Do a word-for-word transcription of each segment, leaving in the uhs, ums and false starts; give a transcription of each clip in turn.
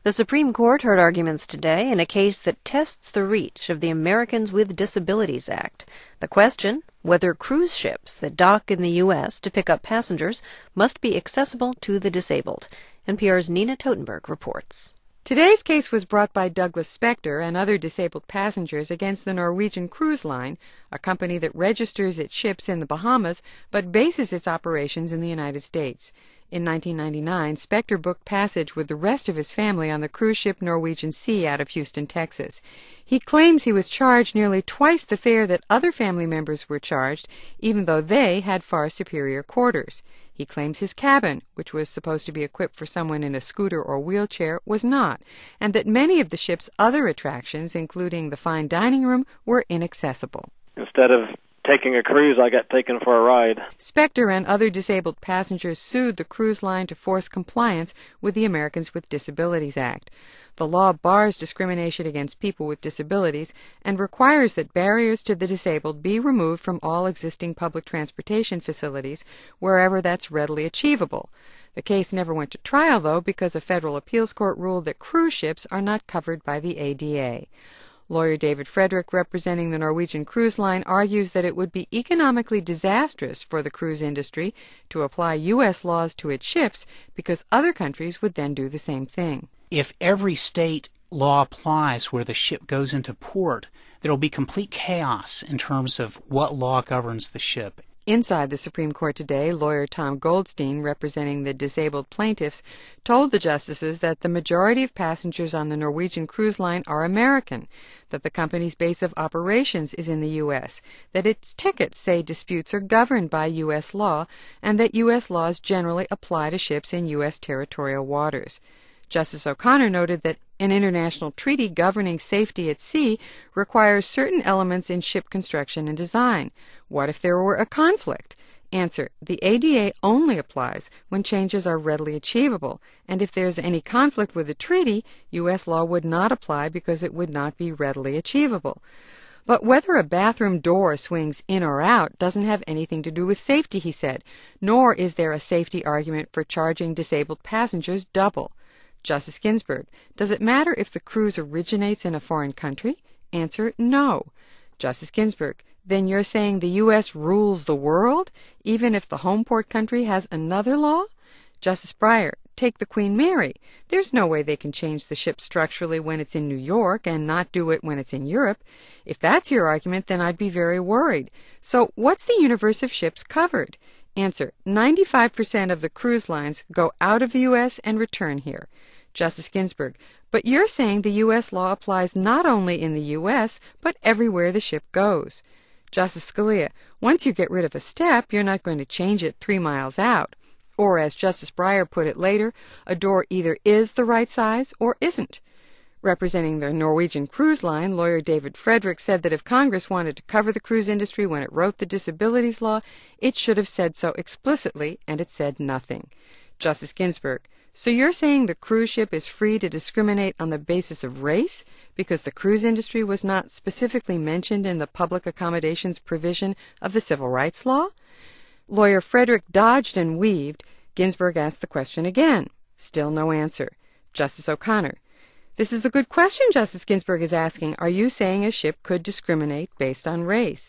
The Supreme Court heard arguments today in a case that tests the reach of the Americans with Disabilities Act. The question, whether cruise ships that dock in the U S to pick up passengers must be accessible to the disabled. N P R's Nina Totenberg reports. Today's case was brought by Douglas Spector and other disabled passengers against the Norwegian Cruise Line, a company that registers its ships in the Bahamas but bases its operations in the United States. In nineteen ninety-nine, Spector booked passage with the rest of his family on the cruise ship Norwegian Sea out of Houston, Texas. He claims he was charged nearly twice the fare that other family members were charged, even though they had far superior quarters. He claims his cabin, which was supposed to be equipped for someone in a scooter or wheelchair, was not, and that many of the ship's other attractions, including the fine dining room, were inaccessible. Instead of taking a cruise, I got taken for a ride. Spector and other disabled passengers sued the cruise line to force compliance with the Americans with Disabilities Act. The law bars discrimination against people with disabilities and requires that barriers to the disabled be removed from all existing public transportation facilities wherever that's readily achievable. The case never went to trial, though, because a federal appeals court ruled that cruise ships are not covered by the A D A. Lawyer David Frederick, representing the Norwegian Cruise Line, argues that it would be economically disastrous for the cruise industry to apply U S laws to its ships because other countries would then do the same thing. If every state law applies where the ship goes into port, there will be complete chaos in terms of what law governs the ship. Inside the Supreme Court today, lawyer Tom Goldstein, representing the disabled plaintiffs, told the justices that the majority of passengers on the Norwegian Cruise Line are American, that the company's base of operations is in the U S, that its tickets say disputes are governed by U S law, and that U S laws generally apply to ships in U S territorial waters. Justice O'Connor noted that an international treaty governing safety at sea requires certain elements in ship construction and design. What if there were a conflict? Answer: the A D A only applies when changes are readily achievable, and if there's any conflict with the treaty, U S law would not apply because it would not be readily achievable. But whether a bathroom door swings in or out doesn't have anything to do with safety, he said, nor is there a safety argument for charging disabled passengers double. Justice Ginsburg: does it matter if the cruise originates in a foreign country? Answer: no. Justice Ginsburg: then you're saying the U S rules the world, even if the home port country has another law? Justice Breyer: take the Queen Mary. There's no way they can change the ship structurally when it's in New York and not do it when it's in Europe. If that's your argument, then I'd be very worried. So what's the universe of ships covered? Answer: ninety-five percent of the cruise lines go out of the U S and return here. Justice Ginsburg: but you're saying the U S law applies not only in the U S, but everywhere the ship goes. Justice Scalia: once you get rid of a step, you're not going to change it three miles out. Or, as Justice Breyer put it later, a door either is the right size or isn't. Representing the Norwegian Cruise Line, lawyer David Frederick said that if Congress wanted to cover the cruise industry when it wrote the disabilities law, it should have said so explicitly, and it said nothing. Justice Ginsburg: so you're saying the cruise ship is free to discriminate on the basis of race because the cruise industry was not specifically mentioned in the public accommodations provision of the Civil Rights Law? Lawyer Frederick dodged and weaved. Ginsburg asked the question again. Still no answer. Justice O'Connor: this is a good question Justice Ginsburg is asking. Are you saying a ship could discriminate based on race?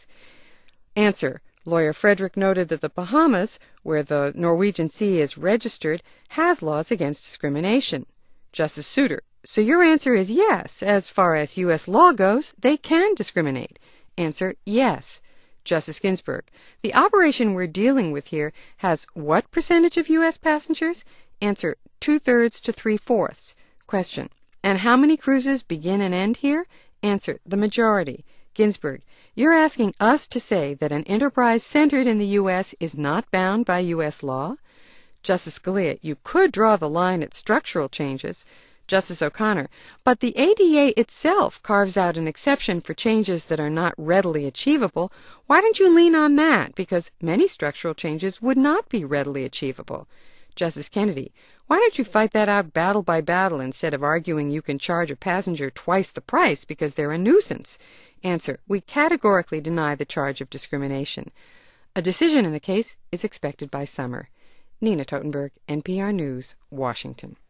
Answer: lawyer Frederick noted that the Bahamas, where the Norwegian Sea is registered, has laws against discrimination. Justice Souter: so your answer is yes. As far as U S law goes, they can discriminate. Answer: yes. Justice Ginsburg: the operation we're dealing with here has what percentage of U S passengers? Answer: two-thirds to three-fourths. Question: and how many cruises begin and end here? Answer: the majority. Ginsburg: you're asking us to say that an enterprise centered in the U S is not bound by U S law? Justice Scalia: you could draw the line at structural changes. Justice O'Connor: but the A D A itself carves out an exception for changes that are not readily achievable. Why don't you lean on that? Because many structural changes would not be readily achievable. Justice Kennedy: why don't you fight that out battle by battle instead of arguing you can charge a passenger twice the price because they're a nuisance? Answer: we categorically deny the charge of discrimination. A decision in the case is expected by summer. Nina Totenberg, N P R News, Washington.